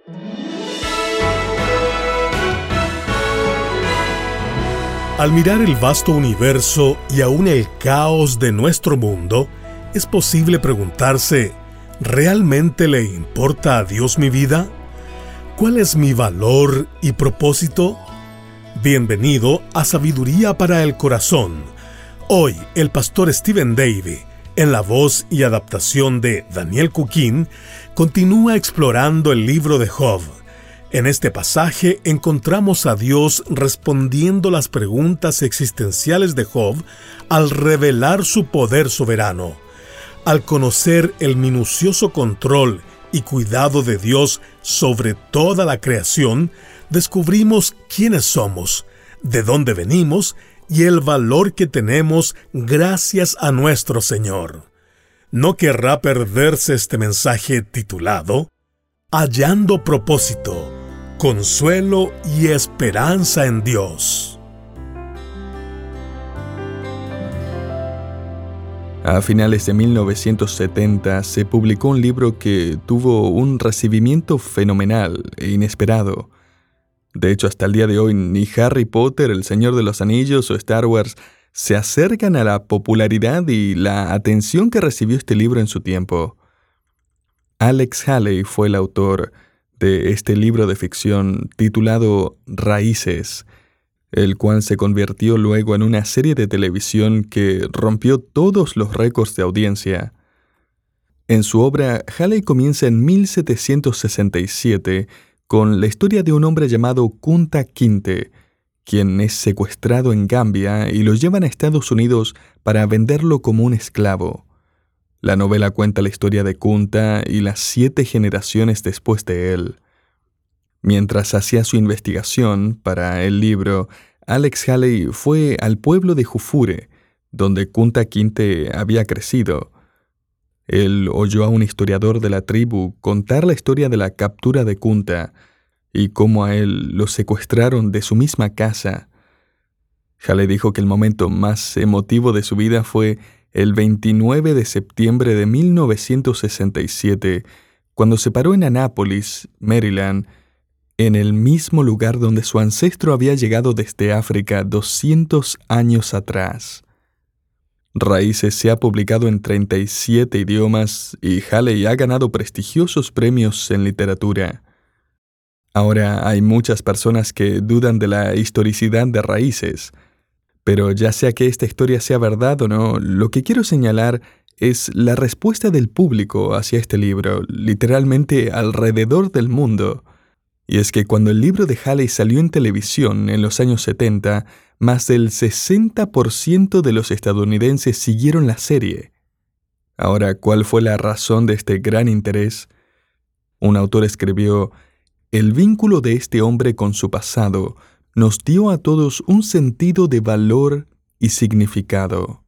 Al mirar el vasto universo y aún el caos de nuestro mundo, es posible preguntarse, ¿realmente le importa a Dios mi vida? ¿Cuál es mi valor y propósito? Bienvenido a Sabiduría para el Corazón. Hoy, el pastor Stephen Davey, en la voz y adaptación de Daniel Cuquín, continúa explorando el libro de Job. En este pasaje encontramos a Dios respondiendo las preguntas existenciales de Job al revelar su poder soberano. Al conocer el minucioso control y cuidado de Dios sobre toda la creación, descubrimos quiénes somos, de dónde venimos y el valor que tenemos gracias a nuestro Señor. No querrá perderse este mensaje titulado Hallando propósito, consuelo y esperanza en Dios. A finales de 1970 se publicó un libro que tuvo un recibimiento fenomenal e inesperado. De hecho, hasta el día de hoy, ni Harry Potter, El Señor de los Anillos o Star Wars se acercan a la popularidad y la atención que recibió este libro en su tiempo. Alex Haley fue el autor de este libro de ficción titulado Raíces, el cual se convirtió luego en una serie de televisión que rompió todos los récords de audiencia. En su obra, Haley comienza en 1767 con la historia de un hombre llamado Kunta Kinte, quien es secuestrado en Gambia y lo llevan a Estados Unidos para venderlo como un esclavo. La novela cuenta la historia de Kunta y las 7 generaciones después de él. Mientras hacía su investigación para el libro, Alex Haley fue al pueblo de Jufure, donde Kunta Kinte había crecido. Él oyó a un historiador de la tribu contar la historia de la captura de Kunta y cómo a él lo secuestraron de su misma casa. Haley dijo que el momento más emotivo de su vida fue el 29 de septiembre de 1967, cuando se paró en Annapolis, Maryland, en el mismo lugar donde su ancestro había llegado desde África 200 años atrás. Raíces se ha publicado en 37 idiomas y Haley ha ganado prestigiosos premios en literatura. Ahora hay muchas personas que dudan de la historicidad de Raíces, pero ya sea que esta historia sea verdad o no, lo que quiero señalar es la respuesta del público hacia este libro, literalmente alrededor del mundo. Y es que cuando el libro de Haley salió en televisión en los años 70, más del 60% de los estadounidenses siguieron la serie. Ahora, ¿cuál fue la razón de este gran interés? Un autor escribió: «El vínculo de este hombre con su pasado nos dio a todos un sentido de valor y significado».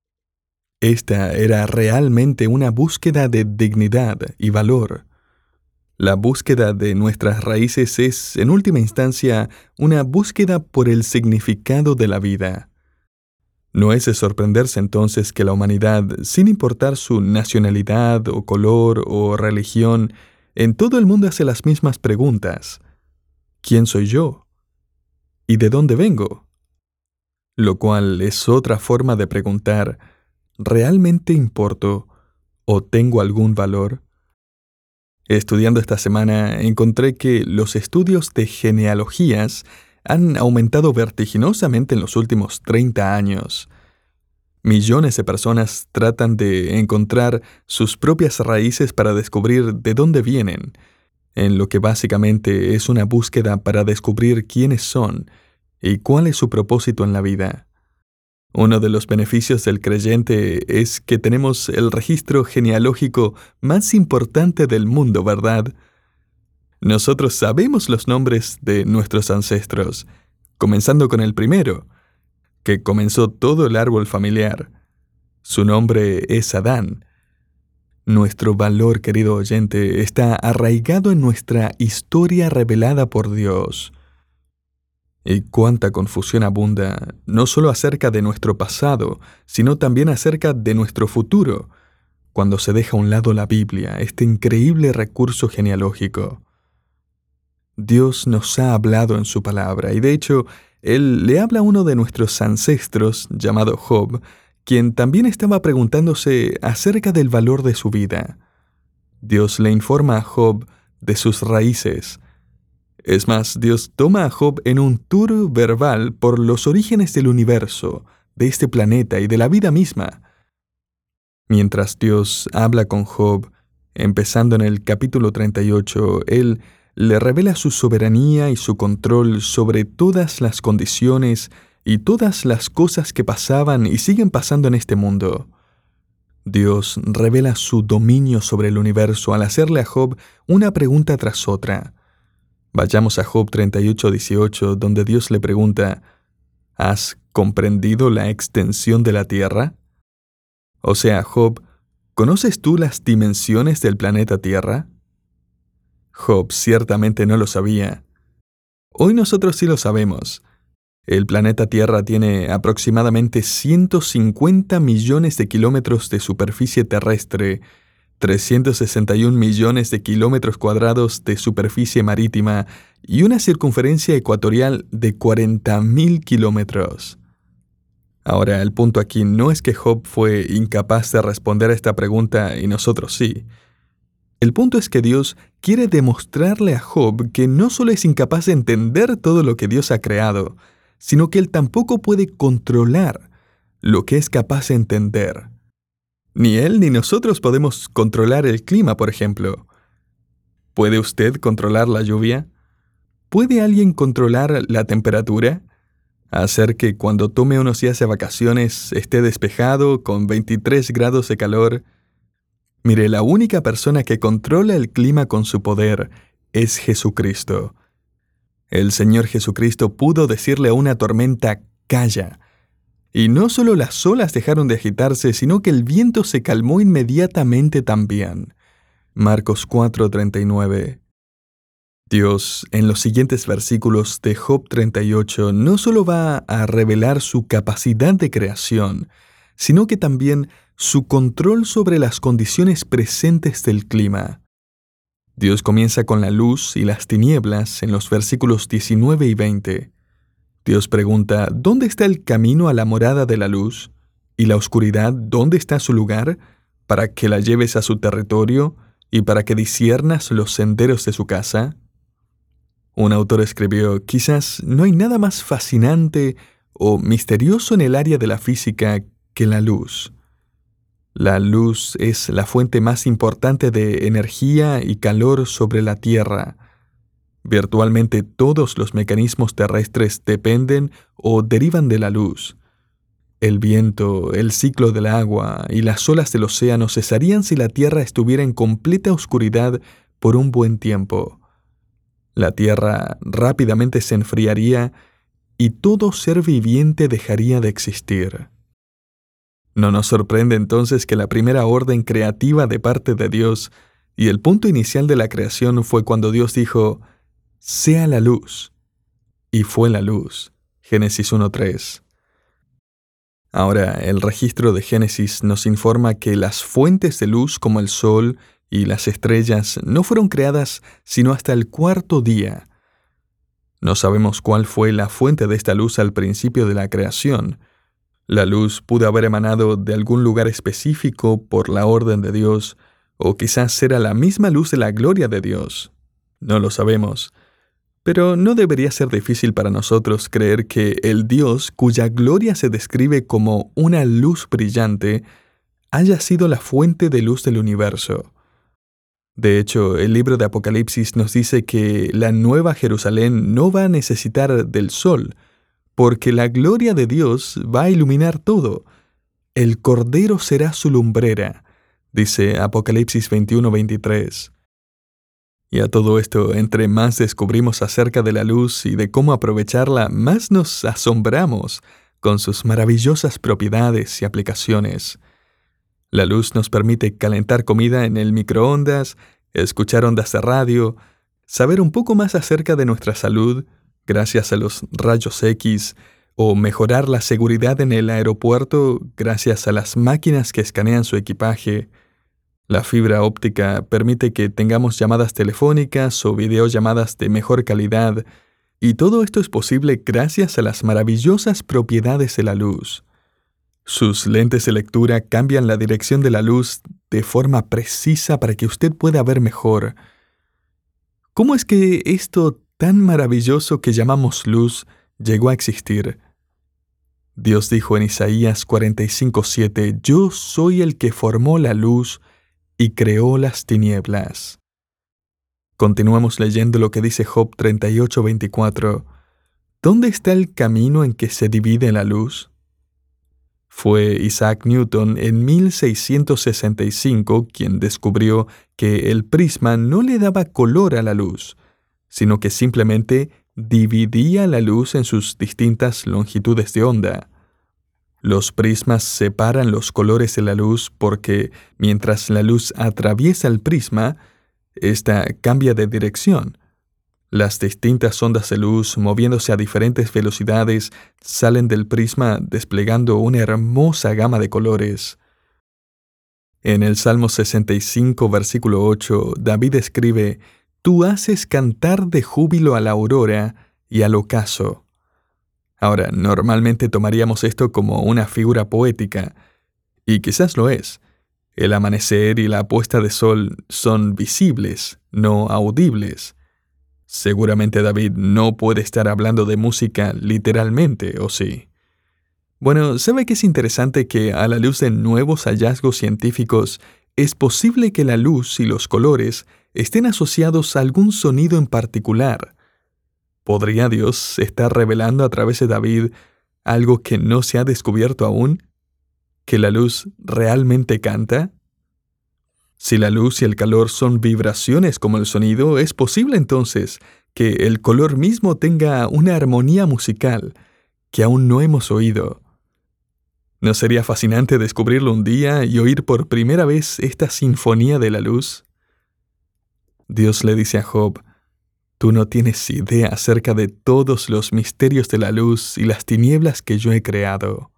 Esta era realmente una búsqueda de dignidad y valor. La búsqueda de nuestras raíces es, en última instancia, una búsqueda por el significado de la vida. No es de sorprenderse entonces que la humanidad, sin importar su nacionalidad o color o religión, en todo el mundo hace las mismas preguntas. ¿Quién soy yo? ¿Y de dónde vengo? Lo cual es otra forma de preguntar, ¿realmente importo o tengo algún valor? Estudiando esta semana, encontré que los estudios de genealogías han aumentado vertiginosamente en los últimos 30 años. Millones de personas tratan de encontrar sus propias raíces para descubrir de dónde vienen, en lo que básicamente es una búsqueda para descubrir quiénes son y cuál es su propósito en la vida. Uno de los beneficios del creyente es que tenemos el registro genealógico más importante del mundo, ¿verdad? Nosotros sabemos los nombres de nuestros ancestros, comenzando con el primero, que comenzó todo el árbol familiar. Su nombre es Adán. Nuestro valor, querido oyente, está arraigado en nuestra historia revelada por Dios. Y cuánta confusión abunda, no solo acerca de nuestro pasado, sino también acerca de nuestro futuro, cuando se deja a un lado la Biblia, este increíble recurso genealógico. Dios nos ha hablado en su palabra, y de hecho, Él le habla a uno de nuestros ancestros, llamado Job, quien también estaba preguntándose acerca del valor de su vida. Dios le informa a Job de sus raíces. Es más, Dios toma a Job en un tour verbal por los orígenes del universo, de este planeta y de la vida misma. Mientras Dios habla con Job, empezando en el capítulo 38, Él le revela su soberanía y su control sobre todas las condiciones y todas las cosas que pasaban y siguen pasando en este mundo. Dios revela su dominio sobre el universo al hacerle a Job una pregunta tras otra. Vayamos a Job 38:18, donde Dios le pregunta, ¿has comprendido la extensión de la tierra? O sea, Job, ¿conoces tú las dimensiones del planeta Tierra? Job ciertamente no lo sabía. Hoy nosotros sí lo sabemos. El planeta Tierra tiene aproximadamente 150 millones de kilómetros de superficie terrestre, 361 millones de kilómetros cuadrados de superficie marítima y una circunferencia ecuatorial de 40.000 kilómetros. Ahora, el punto aquí no es que Job fue incapaz de responder a esta pregunta y nosotros sí. El punto es que Dios quiere demostrarle a Job que no solo es incapaz de entender todo lo que Dios ha creado, sino que él tampoco puede controlar lo que es capaz de entender. Ni él ni nosotros podemos controlar el clima, por ejemplo. ¿Puede usted controlar la lluvia? ¿Puede alguien controlar la temperatura? Hacer que cuando tome unos días de vacaciones esté despejado con 23 grados de calor. Mire, la única persona que controla el clima con su poder es Jesucristo. El Señor Jesucristo pudo decirle a una tormenta, «Calla». Y no solo las olas dejaron de agitarse, sino que el viento se calmó inmediatamente también. Marcos 4:39. Dios, en los siguientes versículos de Job 38, no solo va a revelar su capacidad de creación, sino que también su control sobre las condiciones presentes del clima. Dios comienza con la luz y las tinieblas en los versículos 19 y 20. Dios pregunta, ¿dónde está el camino a la morada de la luz? ¿Y la oscuridad, dónde está su lugar? ¿Para que la lleves a su territorio y para que disciernas los senderos de su casa? Un autor escribió, quizás no hay nada más fascinante o misterioso en el área de la física que la luz. La luz es la fuente más importante de energía y calor sobre la Tierra. Virtualmente todos los mecanismos terrestres dependen o derivan de la luz. El viento, el ciclo del agua y las olas del océano cesarían si la Tierra estuviera en completa oscuridad por un buen tiempo. La Tierra rápidamente se enfriaría y todo ser viviente dejaría de existir. No nos sorprende entonces que la primera orden creativa de parte de Dios y el punto inicial de la creación fue cuando Dios dijo, «Sea la luz». Y fue la luz. Génesis 1:3. Ahora, el registro de Génesis nos informa que las fuentes de luz como el sol y las estrellas no fueron creadas sino hasta el cuarto día. No sabemos cuál fue la fuente de esta luz al principio de la creación. La luz pudo haber emanado de algún lugar específico por la orden de Dios, o quizás era la misma luz de la gloria de Dios. No lo sabemos. Pero no debería ser difícil para nosotros creer que el Dios cuya gloria se describe como una luz brillante haya sido la fuente de luz del universo. De hecho, el libro de Apocalipsis nos dice que la nueva Jerusalén no va a necesitar del sol, porque la gloria de Dios va a iluminar todo. El Cordero será su lumbrera, dice Apocalipsis 21:23. Y a todo esto, entre más descubrimos acerca de la luz y de cómo aprovecharla, más nos asombramos con sus maravillosas propiedades y aplicaciones. La luz nos permite calentar comida en el microondas, escuchar ondas de radio, saber un poco más acerca de nuestra salud, gracias a los rayos X, o mejorar la seguridad en el aeropuerto gracias a las máquinas que escanean su equipaje. La fibra óptica permite que tengamos llamadas telefónicas o videollamadas de mejor calidad, y todo esto es posible gracias a las maravillosas propiedades de la luz. Sus lentes de lectura cambian la dirección de la luz de forma precisa para que usted pueda ver mejor. ¿Cómo es que esto tan maravilloso que llamamos luz llegó a existir? Dios dijo en Isaías 45:7, «Yo soy el que formó la luz y creó las tinieblas». Continuamos leyendo lo que dice Job 38:24. ¿Dónde está el camino en que se divide la luz? Fue Isaac Newton en 1665 quien descubrió que el prisma no le daba color a la luz, sino que simplemente dividía la luz en sus distintas longitudes de onda. Los prismas separan los colores de la luz porque, mientras la luz atraviesa el prisma, ésta cambia de dirección. Las distintas ondas de luz, moviéndose a diferentes velocidades, salen del prisma desplegando una hermosa gama de colores. En el Salmo 65, versículo 8, David escribe, «Tú haces cantar de júbilo a la aurora y al ocaso». Ahora, normalmente tomaríamos esto como una figura poética, y quizás lo es. El amanecer y la puesta de sol son visibles, no audibles. Seguramente David no puede estar hablando de música literalmente, ¿o sí? Bueno, ¿sabe qué es interesante? Que a la luz de nuevos hallazgos científicos, es posible que la luz y los colores estén asociados a algún sonido en particular. ¿Podría Dios estar revelando a través de David algo que no se ha descubierto aún? ¿Que la luz realmente canta? Si la luz y el calor son vibraciones como el sonido, es posible entonces que el color mismo tenga una armonía musical que aún no hemos oído. ¿No sería fascinante descubrirlo un día y oír por primera vez esta sinfonía de la luz? Dios le dice a Job, «Tú no tienes idea acerca de todos los misterios de la luz y las tinieblas que yo he creado».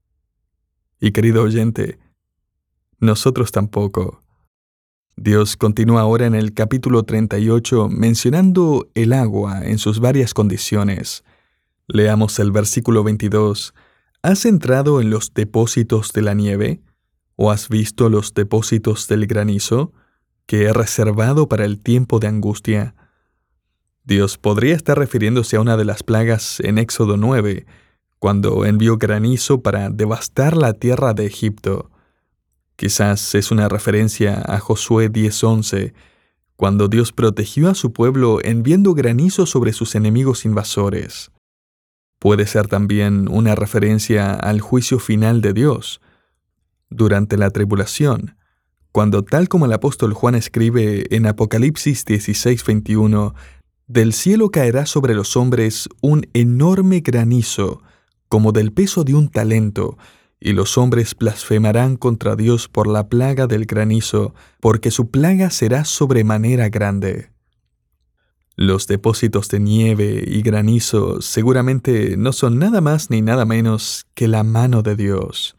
Y querido oyente, nosotros tampoco. Dios continúa ahora en el capítulo 38 mencionando el agua en sus varias condiciones. Leamos el versículo 22. ¿Has entrado en los depósitos de la nieve? ¿O has visto los depósitos del granizo, que he reservado para el tiempo de angustia? Dios podría estar refiriéndose a una de las plagas en Éxodo 9, cuando envió granizo para devastar la tierra de Egipto. Quizás es una referencia a Josué 10:11, cuando Dios protegió a su pueblo enviando granizo sobre sus enemigos invasores. Puede ser también una referencia al juicio final de Dios, durante la tribulación, cuando, tal como el apóstol Juan escribe en Apocalipsis 16:21, «Del cielo caerá sobre los hombres un enorme granizo, como del peso de un talento, y los hombres blasfemarán contra Dios por la plaga del granizo, porque su plaga será sobremanera grande». Los depósitos de nieve y granizo seguramente no son nada más ni nada menos que la mano de Dios.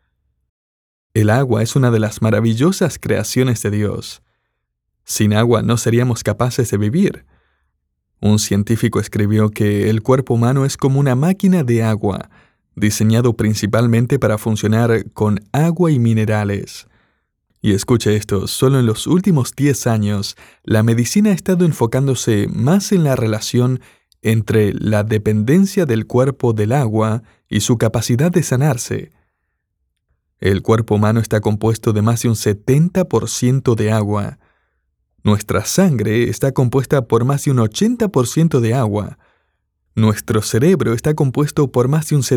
El agua es una de las maravillosas creaciones de Dios. Sin agua no seríamos capaces de vivir. Un científico escribió que el cuerpo humano es como una máquina de agua, diseñado principalmente para funcionar con agua y minerales. Y escuche esto, solo en los últimos 10 años, la medicina ha estado enfocándose más en la relación entre la dependencia del cuerpo del agua y su capacidad de sanarse. El cuerpo humano está compuesto de más de un 70% de agua. Nuestra sangre está compuesta por más de un 80% de agua. Nuestro cerebro está compuesto por más de un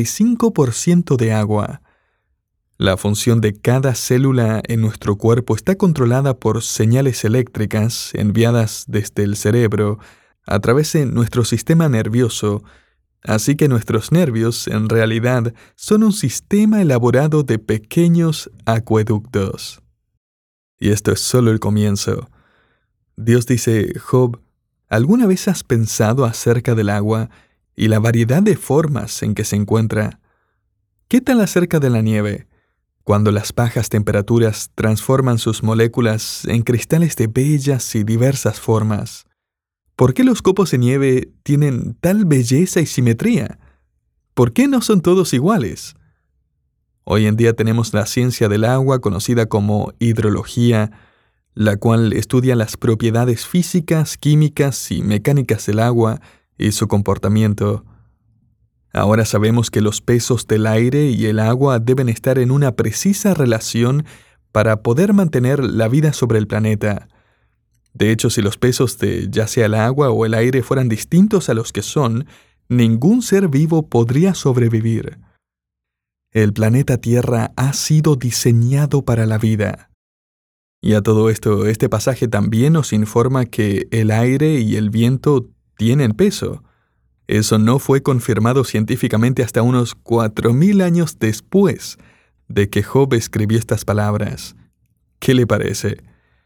75% de agua. La función de cada célula en nuestro cuerpo está controlada por señales eléctricas enviadas desde el cerebro a través de nuestro sistema nervioso, así que nuestros nervios en realidad son un sistema elaborado de pequeños acueductos. Y esto es solo el comienzo. Dios dice, Job, ¿alguna vez has pensado acerca del agua y la variedad de formas en que se encuentra? ¿Qué tal acerca de la nieve? cuando las bajas temperaturas transforman sus moléculas en cristales de bellas y diversas formas. ¿Por qué los copos de nieve tienen tal belleza y simetría? ¿Por qué no son todos iguales? Hoy en día tenemos la ciencia del agua, conocida como hidrología, la cual estudia las propiedades físicas, químicas y mecánicas del agua y su comportamiento. Ahora sabemos que los pesos del aire y el agua deben estar en una precisa relación para poder mantener la vida sobre el planeta. De hecho, si los pesos de ya sea el agua o el aire fueran distintos a los que son, ningún ser vivo podría sobrevivir. El planeta Tierra ha sido diseñado para la vida. Y a todo esto, este pasaje también nos informa que el aire y el viento tienen peso. Eso no fue confirmado científicamente hasta unos 4.000 años después de que Job escribió estas palabras. ¿Qué le parece?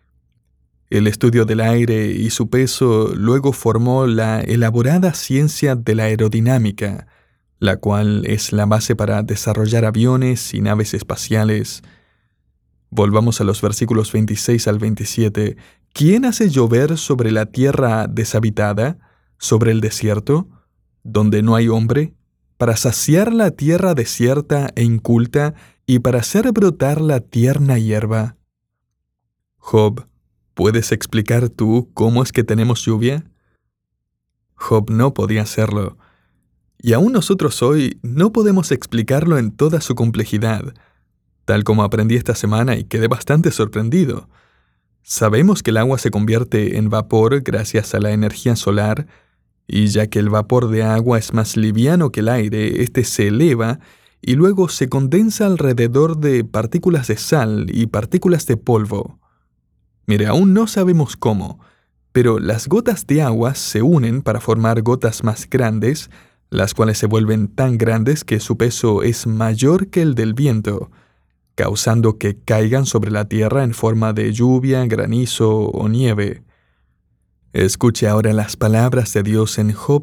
El estudio del aire y su peso luego formó la elaborada ciencia de la aerodinámica, la cual es la base para desarrollar aviones y naves espaciales. Volvamos a los versículos 26 al 27. ¿Quién hace llover sobre la tierra deshabitada, sobre el desierto, donde no hay hombre, para saciar la tierra desierta e inculta y para hacer brotar la tierna hierba? Job, ¿puedes explicar tú cómo es que tenemos lluvia? Job no podía hacerlo. Y aún nosotros hoy no podemos explicarlo en toda su complejidad, tal como aprendí esta semana y quedé bastante sorprendido. Sabemos que el agua se convierte en vapor gracias a la energía solar, y ya que el vapor de agua es más liviano que el aire, este se eleva y luego se condensa alrededor de partículas de sal y partículas de polvo. Mire, aún no sabemos cómo, pero las gotas de agua se unen para formar gotas más grandes, las cuales se vuelven tan grandes que su peso es mayor que el del viento, causando que caigan sobre la tierra en forma de lluvia, granizo o nieve. Escuche ahora las palabras de Dios en Job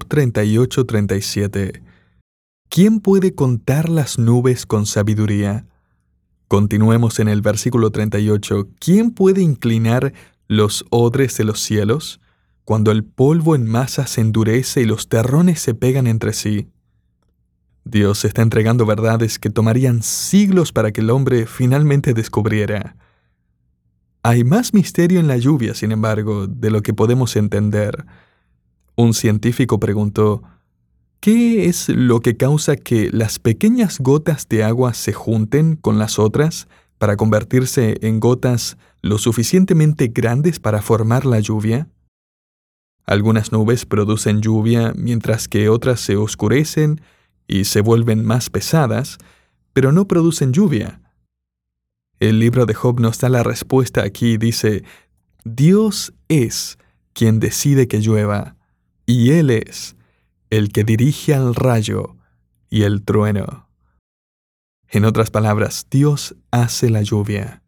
38:37. ¿Quién puede contar las nubes con sabiduría? Continuemos en el versículo 38. ¿Quién puede inclinar los odres de los cielos, cuando el polvo en masa se endurece y los terrones se pegan entre sí? Dios está entregando verdades que tomarían siglos para que el hombre finalmente descubriera. Hay más misterio en la lluvia, sin embargo, de lo que podemos entender. Un científico preguntó, ¿qué es lo que causa que las pequeñas gotas de agua se junten con las otras para convertirse en gotas lo suficientemente grandes para formar la lluvia? Algunas nubes producen lluvia, mientras que otras se oscurecen y se vuelven más pesadas, pero no producen lluvia. El libro de Job nos da la respuesta aquí y dice, Dios es quien decide que llueva, y Él es el que dirige al rayo y el trueno. En otras palabras, Dios hace la lluvia.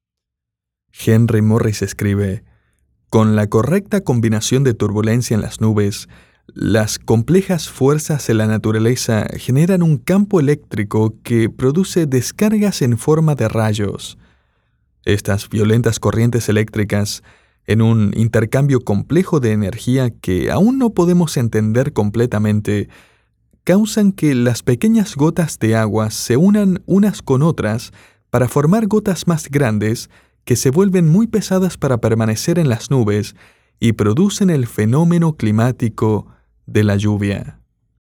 Henry Morris escribe, con la correcta combinación de turbulencia en las nubes, las complejas fuerzas de la naturaleza generan un campo eléctrico que produce descargas en forma de rayos. Estas violentas corrientes eléctricas, en un intercambio complejo de energía que aún no podemos entender completamente, causan que las pequeñas gotas de agua se unan unas con otras para formar gotas más grandes que se vuelven muy pesadas para permanecer en las nubes y producen el fenómeno climático de la lluvia.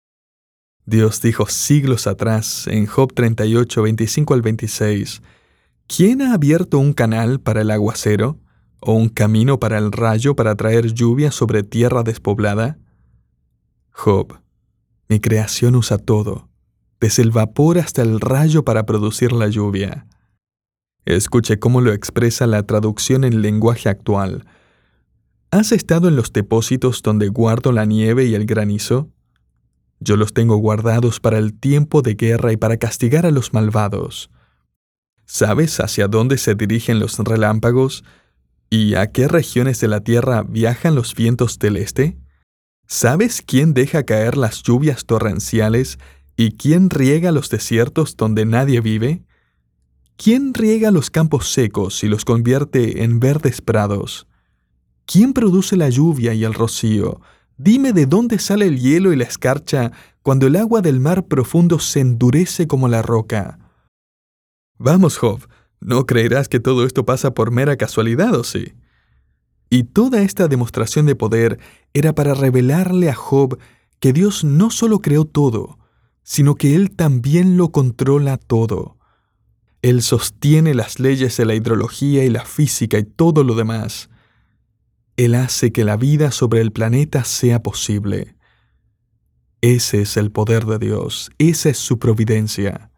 Dios dijo siglos atrás, en Job 38, 25 al 26, ¿quién ha abierto un canal para el aguacero o un camino para el rayo para traer lluvia sobre tierra despoblada? Job, mi creación usa todo, desde el vapor hasta el rayo para producir la lluvia. Escuche cómo lo expresa la traducción en lenguaje actual. ¿Has estado en los depósitos donde guardo la nieve y el granizo? Yo los tengo guardados para el tiempo de guerra y para castigar a los malvados. ¿Sabes hacia dónde se dirigen los relámpagos y a qué regiones de la tierra viajan los vientos del este? ¿Sabes quién deja caer las lluvias torrenciales y quién riega los desiertos donde nadie vive? ¿Quién riega los campos secos y los convierte en verdes prados? ¿Quién produce la lluvia y el rocío? Dime de dónde sale el hielo y la escarcha cuando el agua del mar profundo se endurece como la roca. Vamos, Job, no creerás que todo esto pasa por mera casualidad, ¿o sí? Y toda esta demostración de poder era para revelarle a Job que Dios no solo creó todo, sino que Él también lo controla todo. Él sostiene las leyes de la hidrología y la física y todo lo demás. Él hace que la vida sobre el planeta sea posible. Ese es el poder de Dios, esa es su providencia.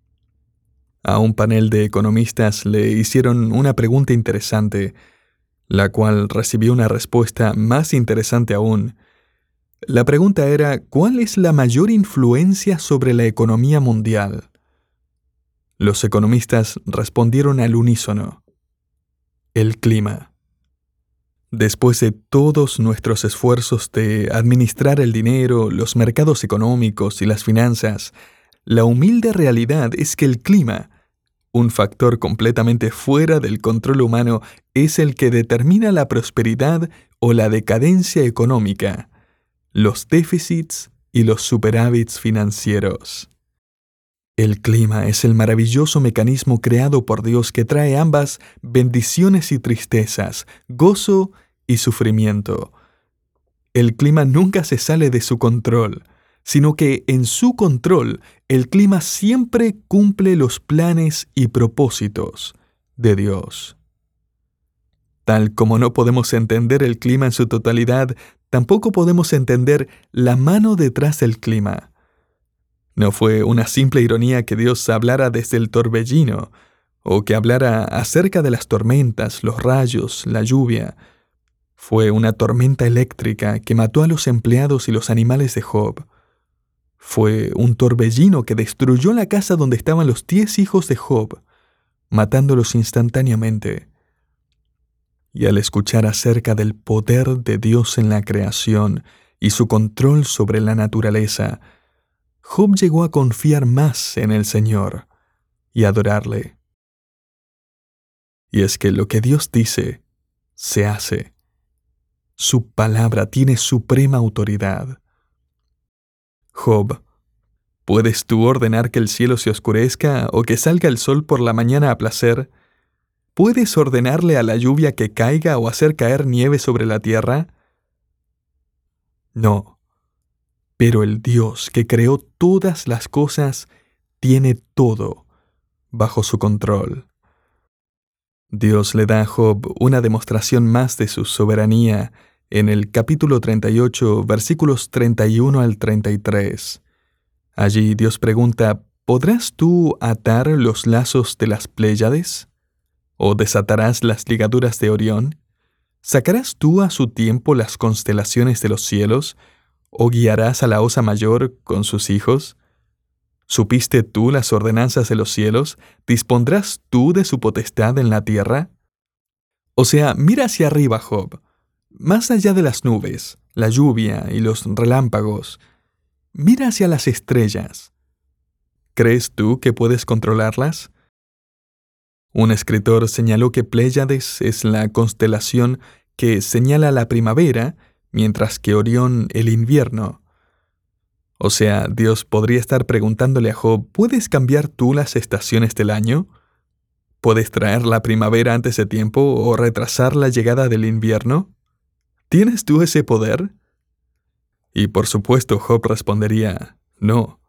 A un panel de economistas le hicieron una pregunta interesante, la cual recibió una respuesta más interesante aún. La pregunta era, ¿cuál es la mayor influencia sobre la economía mundial? Los economistas respondieron al unísono: el clima. Después de todos nuestros esfuerzos de administrar el dinero, los mercados económicos y las finanzas, la humilde realidad es que el clima, un factor completamente fuera del control humano, es el que determina la prosperidad o la decadencia económica, los déficits y los superávits financieros. El clima es el maravilloso mecanismo creado por Dios que trae ambas bendiciones y tristezas, gozo y sufrimiento. El clima nunca se sale de su control, sino que en su control el clima siempre cumple los planes y propósitos de Dios. Tal como no podemos entender el clima en su totalidad, tampoco podemos entender la mano detrás del clima. No fue una simple ironía que Dios hablara desde el torbellino, o que hablara acerca de las tormentas, los rayos, la lluvia. Fue una tormenta eléctrica que mató a los empleados y los animales de Job. Fue un torbellino que destruyó la casa donde estaban los 10 hijos de Job, matándolos instantáneamente. Y al escuchar acerca del poder de Dios en la creación y su control sobre la naturaleza, Job llegó a confiar más en el Señor y adorarle. Y es que lo que Dios dice, se hace. Su palabra tiene suprema autoridad. Job, ¿puedes tú ordenar que el cielo se oscurezca o que salga el sol por la mañana a placer? ¿Puedes ordenarle a la lluvia que caiga o hacer caer nieve sobre la tierra? No. Pero el Dios que creó todas las cosas tiene todo bajo su control. Dios le da a Job una demostración más de su soberanía en el capítulo 38, versículos 31 al 33. Allí Dios pregunta, ¿podrás tú atar los lazos de las Pléyades? ¿O desatarás las ligaduras de Orión? ¿Sacarás tú a su tiempo las constelaciones de los cielos? ¿O guiarás a la Osa Mayor con sus hijos? ¿Supiste tú las ordenanzas de los cielos? ¿Dispondrás tú de su potestad en la tierra? O sea, mira hacia arriba, Job, más allá de las nubes, la lluvia y los relámpagos. Mira hacia las estrellas. ¿Crees tú que puedes controlarlas? Un escritor señaló que Pléyades es la constelación que señala la primavera, mientras que Orión el invierno. O sea, Dios podría estar preguntándole a Job, ¿puedes cambiar tú las estaciones del año? ¿Puedes traer la primavera antes de tiempo o retrasar la llegada del invierno? ¿Tienes tú ese poder? Y por supuesto Job respondería, no.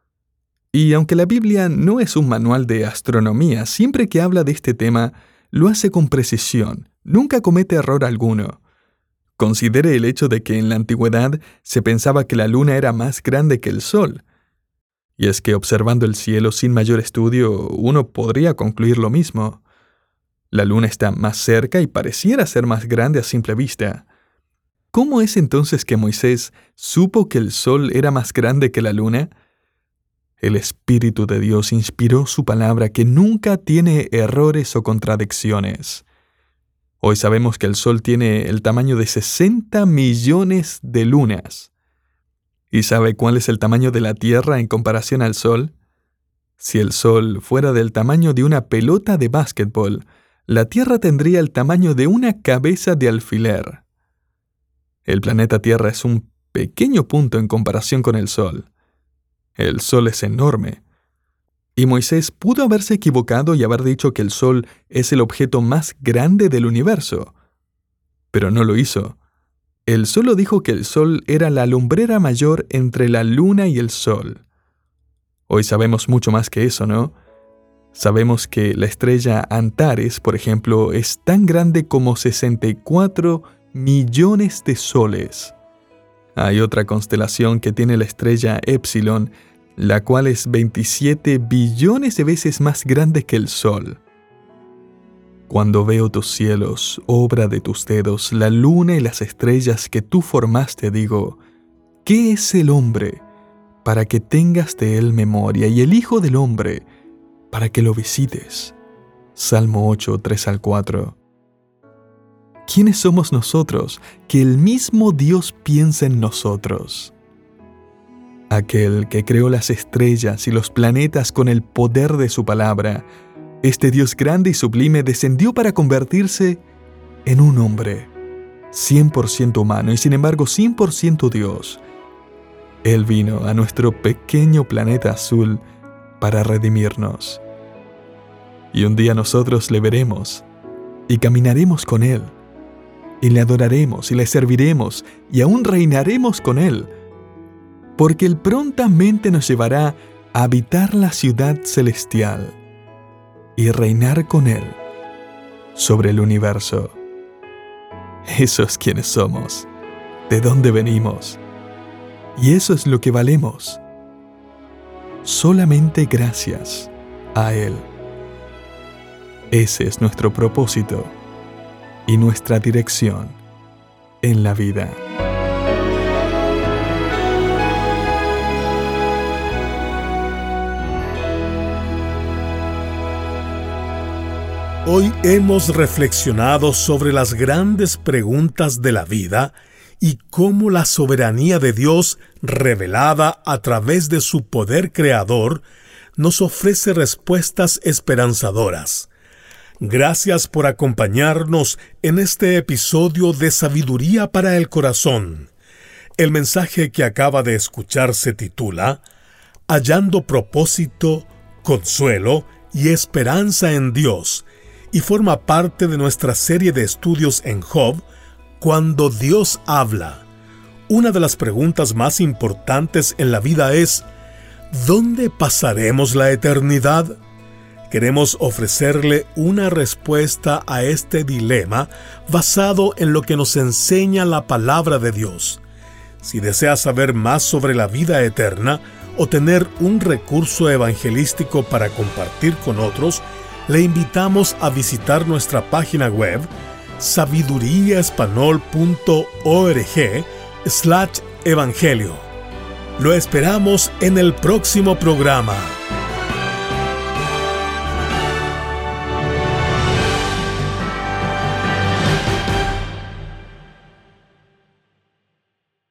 Y aunque la Biblia no es un manual de astronomía, siempre que habla de este tema, lo hace con precisión, nunca comete error alguno. Considere el hecho de que en la antigüedad se pensaba que la luna era más grande que el sol. Y es que observando el cielo sin mayor estudio, uno podría concluir lo mismo. La luna está más cerca y pareciera ser más grande a simple vista. ¿Cómo es entonces que Moisés supo que el sol era más grande que la luna? El Espíritu de Dios inspiró su palabra que nunca tiene errores o contradicciones. Hoy sabemos que el Sol tiene el tamaño de 60 millones de lunas. ¿Y sabe cuál es el tamaño de la Tierra en comparación al Sol? Si el Sol fuera del tamaño de una pelota de básquetbol, la Tierra tendría el tamaño de una cabeza de alfiler. El planeta Tierra es un pequeño punto en comparación con el Sol. El Sol es enorme. Y Moisés pudo haberse equivocado y haber dicho que el Sol es el objeto más grande del universo. Pero no lo hizo. Él solo dijo que el Sol era la lumbrera mayor entre la Luna y el Sol. Hoy sabemos mucho más que eso, ¿no? Sabemos que la estrella Antares, por ejemplo, es tan grande como 64 millones de soles. Hay otra constelación que tiene la estrella Épsilon, la cual es 27 billones de veces más grande que el Sol. Cuando veo tus cielos, obra de tus dedos, la luna y las estrellas que tú formaste, digo, ¿qué es el hombre para que tengas de él memoria, y el Hijo del Hombre para que lo visites? Salmo 8, 3-4. ¿Quiénes somos nosotros que el mismo Dios piensa en nosotros? Aquel que creó las estrellas y los planetas con el poder de su palabra, este Dios grande y sublime descendió para convertirse en un hombre, 100% humano y sin embargo 100% Dios. Él vino a nuestro pequeño planeta azul para redimirnos. Y un día nosotros le veremos y caminaremos con Él, y le adoraremos y le serviremos y aún reinaremos con Él, porque Él prontamente nos llevará a habitar la ciudad celestial y reinar con Él sobre el universo. Eso es quienes somos, de dónde venimos, y eso es lo que valemos, solamente gracias a Él. Ese es nuestro propósito y nuestra dirección en la vida. Hoy hemos reflexionado sobre las grandes preguntas de la vida y cómo la soberanía de Dios, revelada a través de su poder creador, nos ofrece respuestas esperanzadoras. Gracias por acompañarnos en este episodio de Sabiduría para el Corazón. El mensaje que acaba de escuchar se titula Hallando propósito, consuelo y esperanza en Dios, y forma parte de nuestra serie de estudios en Job, Cuando Dios habla. Una de las preguntas más importantes en la vida es, ¿dónde pasaremos la eternidad? Queremos ofrecerle una respuesta a este dilema basado en lo que nos enseña la palabra de Dios. Si desea saber más sobre la vida eterna o tener un recurso evangelístico para compartir con otros, le invitamos a visitar nuestra página web sabiduriaespanol.org/evangelio. Lo esperamos en el próximo programa.